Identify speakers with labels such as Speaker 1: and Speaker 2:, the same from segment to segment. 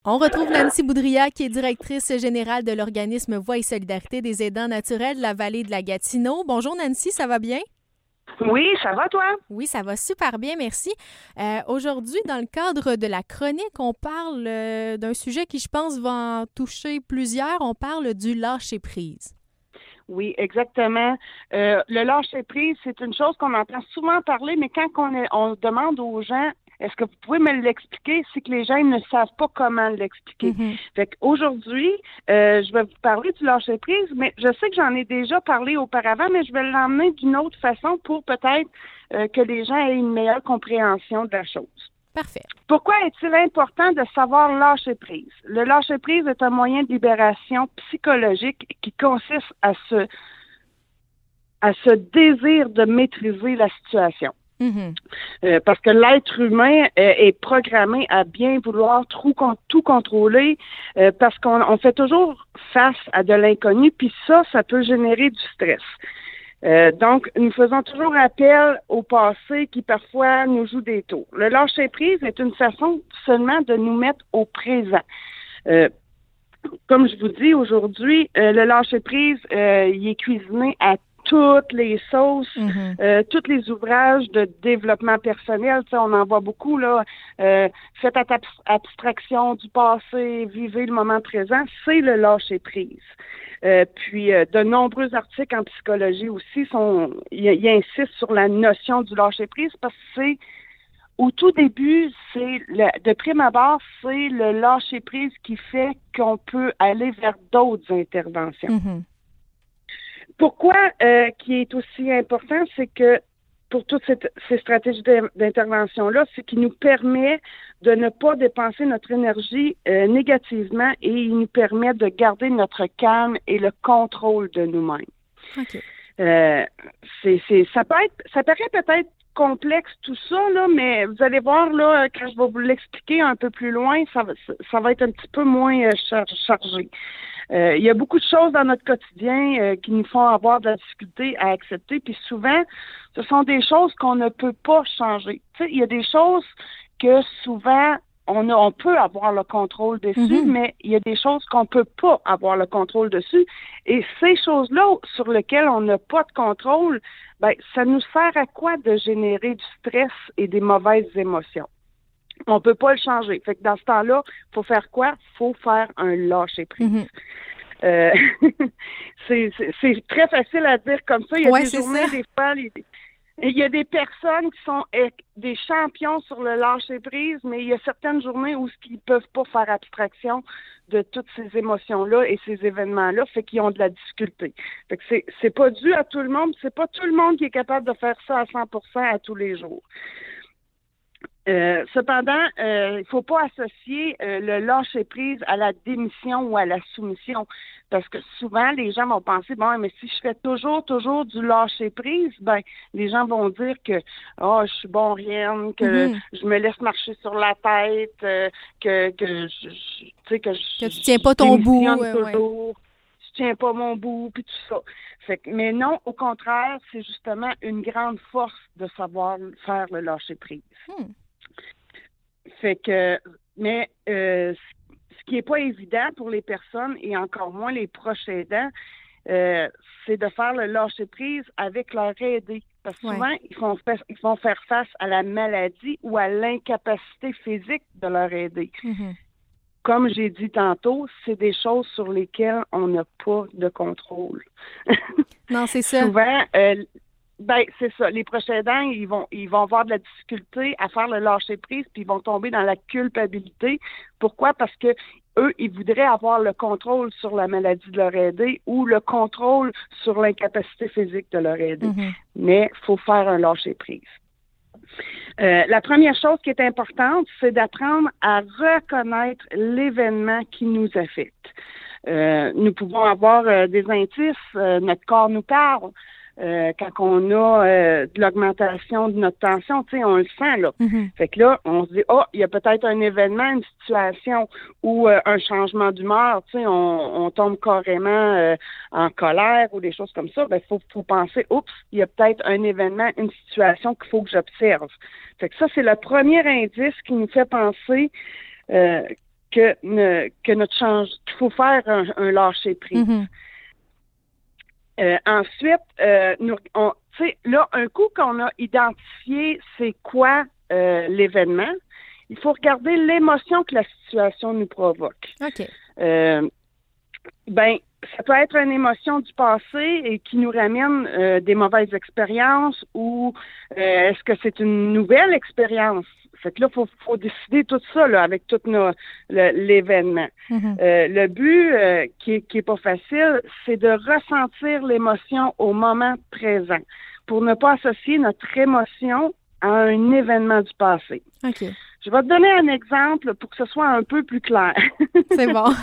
Speaker 1: On retrouve Nancy Boudria, qui est directrice générale de l'organisme Voix et Solidarité des aidants naturels de la vallée de la Gatineau. Bonjour Nancy, ça va bien?
Speaker 2: Oui, ça va toi?
Speaker 1: Oui, ça va super bien, merci. Aujourd'hui, dans le cadre de la chronique, on parle d'un sujet qui, je pense, va en toucher plusieurs. On parle du lâcher-prise.
Speaker 2: Oui, exactement. Le lâcher-prise, c'est une chose qu'on entend souvent parler, mais quand on demande aux gens, est-ce que vous pouvez me l'expliquer, c'est que les gens ne savent pas comment l'expliquer.
Speaker 1: Mhm.
Speaker 2: Fait qu'aujourd'hui, je vais vous parler du lâcher-prise, mais je sais que j'en ai déjà parlé auparavant, mais je vais l'emmener d'une autre façon pour peut-être que les gens aient une meilleure compréhension de la chose.
Speaker 1: Parfait.
Speaker 2: Pourquoi est-il important de savoir lâcher prise? Le lâcher prise est un moyen de libération psychologique qui consiste à ce désir de maîtriser la situation.
Speaker 1: Mhm.
Speaker 2: Parce que l'être humain est programmé à bien vouloir tout contrôler parce qu'on fait toujours face à de l'inconnu, puis ça peut générer du stress. Donc, nous faisons toujours appel au passé qui parfois nous joue des tours. Le lâcher-prise est une façon seulement de nous mettre au présent. Comme je vous dis aujourd'hui, le lâcher-prise, il est cuisiné à toutes les sauces, tous les ouvrages de développement personnel, on en voit beaucoup, là. Faites abstraction du passé, vivez le moment présent, c'est le lâcher-prise. Puis, de nombreux articles en psychologie aussi ils insistent sur la notion du lâcher-prise parce que au tout début, de prime abord, c'est le lâcher-prise qui fait qu'on peut aller vers d'autres interventions.
Speaker 1: Mhm.
Speaker 2: Pourquoi qui est aussi important, c'est que pour toutes ces stratégies d'intervention-là, c'est qu'il nous permet de ne pas dépenser notre énergie négativement et il nous permet de garder notre calme et le contrôle de nous-mêmes.
Speaker 1: OK.
Speaker 2: Ça paraît peut-être complexe tout ça, là, mais vous allez voir, là, quand je vais vous l'expliquer un peu plus loin, ça va être un petit peu moins chargé. Il y a beaucoup de choses dans notre quotidien qui nous font avoir de la difficulté à accepter, puis souvent, ce sont des choses qu'on ne peut pas changer. Tu sais, il y a des choses que souvent, on peut avoir le contrôle dessus, mais il y a des choses qu'on peut pas avoir le contrôle dessus. Et ces choses-là sur lesquelles on n'a pas de contrôle, ben, ça nous sert à quoi de générer du stress et des mauvaises émotions? On peut pas le changer. Fait que dans ce temps-là, faut faire quoi? Faut faire un lâcher-prise. C'est très facile à dire comme ça. Il y a des journées, des fois, il y a des personnes qui sont des champions sur le lâcher-prise, mais il y a certaines journées où ils peuvent pas faire abstraction de toutes ces émotions-là et ces événements-là, fait qu'ils ont de la difficulté. Fait que c'est pas dû à tout le monde, c'est pas tout le monde qui est capable de faire ça à 100% à tous les jours. Cependant, il faut pas associer le lâcher-prise à la démission ou à la soumission. Parce que souvent, les gens vont penser, bon, mais si je fais toujours du lâcher-prise, ben, les gens vont dire que, je suis bon rien, que je me laisse marcher sur la tête, que
Speaker 1: tu tiens pas ton bout.
Speaker 2: Toujours, je tiens pas mon bout, puis tout ça. Mais non, au contraire, c'est justement une grande force de savoir faire le lâcher-prise. Fait que, mais ce qui est pas évident pour les personnes et encore moins les proches aidants, c'est de faire le lâcher-prise avec leur aidé. Parce que souvent, ils vont faire face à la maladie ou à l'incapacité physique de leur aidé. Comme j'ai dit tantôt, c'est des choses sur lesquelles on n'a pas de contrôle.
Speaker 1: Non, c'est ça.
Speaker 2: Souvent, c'est ça. Les proches aidants, ils vont avoir de la difficulté à faire le lâcher-prise, puis ils vont tomber dans la culpabilité. Pourquoi? Parce que eux, ils voudraient avoir le contrôle sur la maladie de leur aidé ou le contrôle sur l'incapacité physique de leur aidé. Mais il faut faire un lâcher-prise. La première chose qui est importante, c'est d'apprendre à reconnaître l'événement qui nous affecte. Nous pouvons avoir des indices, notre corps nous parle. Quand on a de l'augmentation de notre tension, tu sais, on le sent, là. Fait que là, on se dit, il y a peut-être un événement, une situation ou un changement d'humeur, tu sais, on tombe carrément en colère ou des choses comme ça. Ben, faut penser, il y a peut-être un événement, une situation qu'il faut que j'observe. Fait que ça, c'est le premier indice qui nous fait penser qu'il faut faire un lâcher-prise. Ensuite, tu sais, là, un coup qu'on a identifié c'est quoi l'événement, il faut regarder l'émotion que la situation nous provoque.
Speaker 1: OK.
Speaker 2: Ça peut être une émotion du passé et qui nous ramène des mauvaises expériences ou est-ce que c'est une nouvelle expérience? Fait que là, faut décider tout ça là, avec tout l'événement. Le but qui est pas facile, c'est de ressentir l'émotion au moment présent pour ne pas associer notre émotion à un événement du passé.
Speaker 1: OK.
Speaker 2: Je vais te donner un exemple pour que ce soit un peu plus clair.
Speaker 1: C'est bon.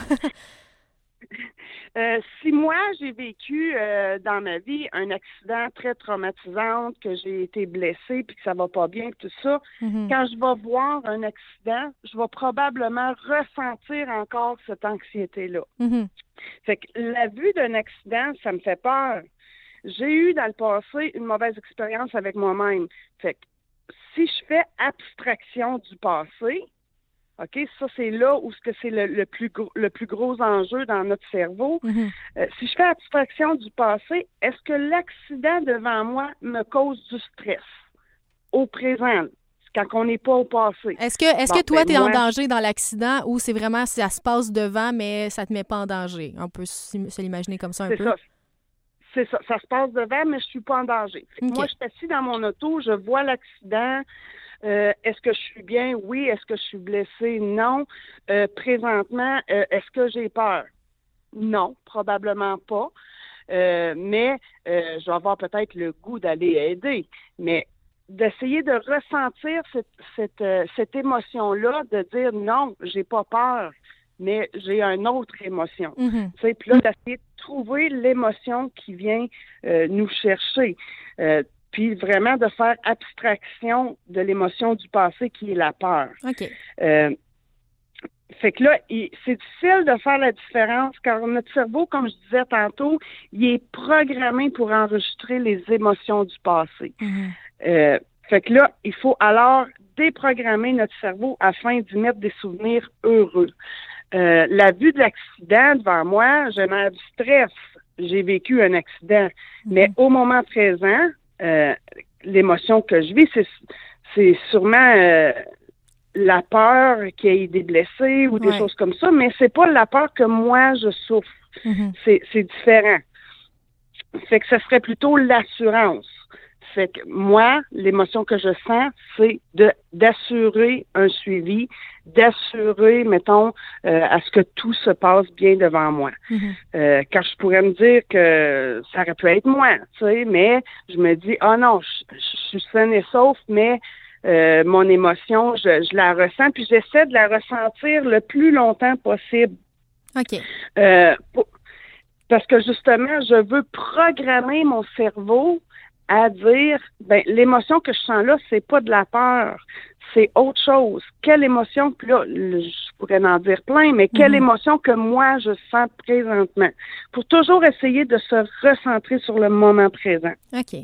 Speaker 2: Si moi, j'ai vécu dans ma vie un accident très traumatisant, que j'ai été blessée puis que ça va pas bien, tout ça, quand je vais voir un accident, je vais probablement ressentir encore cette anxiété-là. Fait que la vue d'un accident, ça me fait peur. J'ai eu dans le passé une mauvaise expérience avec moi-même. Fait que si je fais abstraction du passé, OK, ça, c'est là où c'est le plus gros enjeu dans notre cerveau. Si je fais abstraction du passé, est-ce que l'accident devant moi me cause du stress au présent, quand on n'est pas au passé?
Speaker 1: Est-ce que toi, tu es en danger dans l'accident ou c'est vraiment, ça se passe devant, mais ça te met pas en danger? On peut se l'imaginer comme ça un peu?
Speaker 2: C'est ça. Ça se passe devant, mais je suis pas en danger. Moi, je suis assis dans mon auto, je vois l'accident. Est-ce que je suis bien? Oui. Est-ce que je suis blessée? Non. Présentement, est-ce que j'ai peur? Non, probablement pas. Mais je vais avoir peut-être le goût d'aller aider. Mais d'essayer de ressentir cette émotion-là, de dire non, j'ai pas peur, mais j'ai une autre émotion. Puis là, d'essayer de trouver l'émotion qui vient nous chercher. Puis vraiment de faire abstraction de l'émotion du passé qui est la peur.
Speaker 1: OK.
Speaker 2: Fait que là, c'est difficile de faire la différence car notre cerveau, comme je disais tantôt, il est programmé pour enregistrer les émotions du passé. Fait que là, il faut alors déprogrammer notre cerveau afin d'y mettre des souvenirs heureux. La vue de l'accident devant moi génère du stress. J'ai vécu un accident. Mais au moment présent, l'émotion que je vis, c'est sûrement la peur qu'il y ait des blessés ou des choses comme ça, mais c'est pas la peur que moi je souffre. C'est différent. Fait que ce serait plutôt l'assurance. Fait que moi, l'émotion que je sens, c'est d'assurer un suivi, d'assurer, mettons, à ce que tout se passe bien devant moi. Quand je pourrais me dire que ça aurait pu être moi, tu sais, mais je me dis, non, je suis saine et sauf, mais mon émotion, je la ressens, puis j'essaie de la ressentir le plus longtemps possible.
Speaker 1: OK.
Speaker 2: Parce que justement, je veux programmer mon cerveau à dire, l'émotion que je sens là, c'est pas de la peur, c'est autre chose. Quelle émotion, puis là, je pourrais en dire plein, mais quelle émotion que moi, je sens présentement. Pour toujours essayer de se recentrer sur le moment présent.
Speaker 1: OK.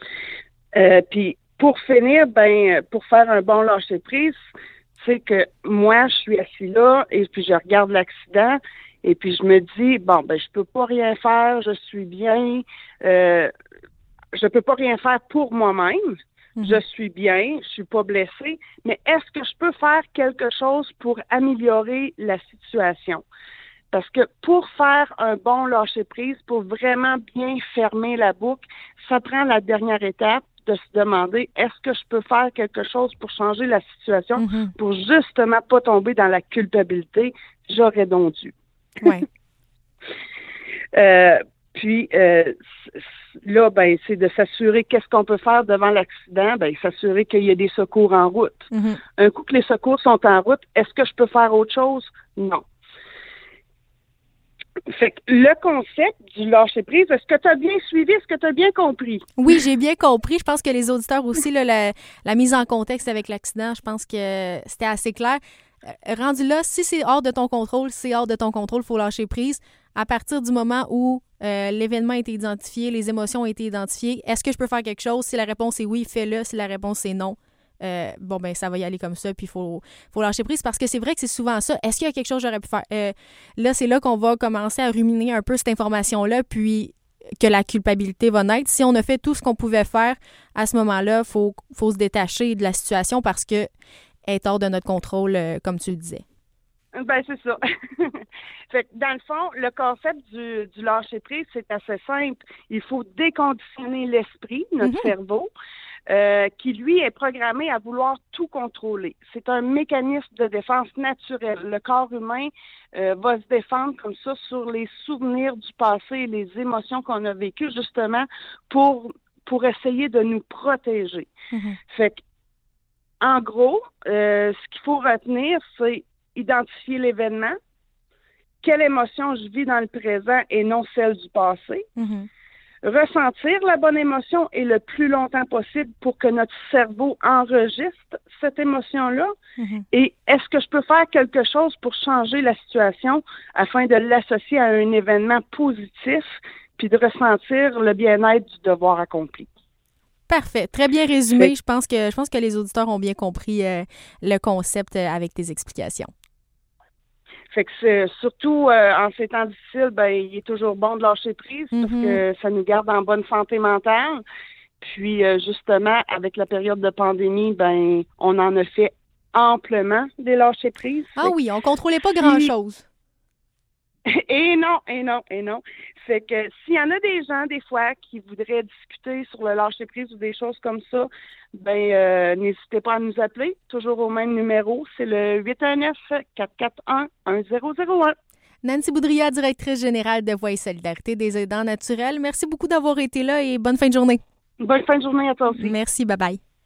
Speaker 2: Puis, pour finir, pour faire un bon lâcher-prise, c'est que moi, je suis assis là, et puis je regarde l'accident, et puis je me dis, je peux pas rien faire, je suis bien, je peux pas rien faire pour moi-même. Je suis bien, je suis pas blessée, mais est-ce que je peux faire quelque chose pour améliorer la situation? Parce que pour faire un bon lâcher-prise, pour vraiment bien fermer la boucle, ça prend la dernière étape de se demander, est-ce que je peux faire quelque chose pour changer la situation, pour justement pas tomber dans la culpabilité? J'aurais donc dû.
Speaker 1: Ouais.
Speaker 2: Puis là, c'est de s'assurer qu'est-ce qu'on peut faire devant l'accident, s'assurer qu'il y a des secours en route. Un coup que les secours sont en route, est-ce que je peux faire autre chose? Non. Fait que le concept du lâcher-prise, est-ce que tu as bien suivi? Est-ce que tu as bien compris?
Speaker 1: Oui, j'ai bien compris. Je pense que les auditeurs aussi, là, la mise en contexte avec l'accident, je pense que c'était assez clair. Rendu là, si c'est hors de ton contrôle, c'est hors de ton contrôle, il faut lâcher prise. À partir du moment où l'événement a été identifié, les émotions ont été identifiées, est-ce que je peux faire quelque chose? Si la réponse est oui, fais-le. Si la réponse est non, ça va y aller comme ça, puis il faut lâcher prise, parce que c'est vrai que c'est souvent ça. Est-ce qu'il y a quelque chose que j'aurais pu faire? Là, c'est là qu'on va commencer à ruminer un peu cette information-là, puis que la culpabilité va naître. Si on a fait tout ce qu'on pouvait faire, à ce moment-là, faut se détacher de la situation parce que elle est hors de notre contrôle, comme tu le disais.
Speaker 2: Ben, c'est ça. Fait que, dans le fond, le concept du lâcher-prise, c'est assez simple. Il faut déconditionner l'esprit, notre cerveau, qui, lui, est programmé à vouloir tout contrôler. C'est un mécanisme de défense naturel. Le corps humain va se défendre comme ça sur les souvenirs du passé et les émotions qu'on a vécues, justement, pour essayer de nous protéger. Fait que, en gros, ce qu'il faut retenir, c'est identifier l'événement, quelle émotion je vis dans le présent et non celle du passé, ressentir la bonne émotion et le plus longtemps possible pour que notre cerveau enregistre cette émotion-là, et est-ce que je peux faire quelque chose pour changer la situation afin de l'associer à un événement positif puis de ressentir le bien-être du devoir accompli.
Speaker 1: Parfait. Très bien résumé. Je pense que les auditeurs ont bien compris le concept avec tes explications.
Speaker 2: Fait que c'est, surtout en ces temps difficiles, il est toujours bon de lâcher prise parce que ça nous garde en bonne santé mentale. Puis justement, avec la période de pandémie, on en a fait amplement des lâcher prises.
Speaker 1: Ah oui, on contrôlait pas grand-chose.
Speaker 2: Et non. Fait que s'il y en a des gens, des fois, qui voudraient discuter sur le lâcher-prise ou des choses comme ça, n'hésitez pas à nous appeler. Toujours au même numéro. C'est le 819-441-1001.
Speaker 1: Nancy Boudria, directrice générale de Voix et Solidarité des aidants naturels. Merci beaucoup d'avoir été là et bonne fin de journée.
Speaker 2: Bonne fin de journée à toi aussi.
Speaker 1: Merci, bye-bye.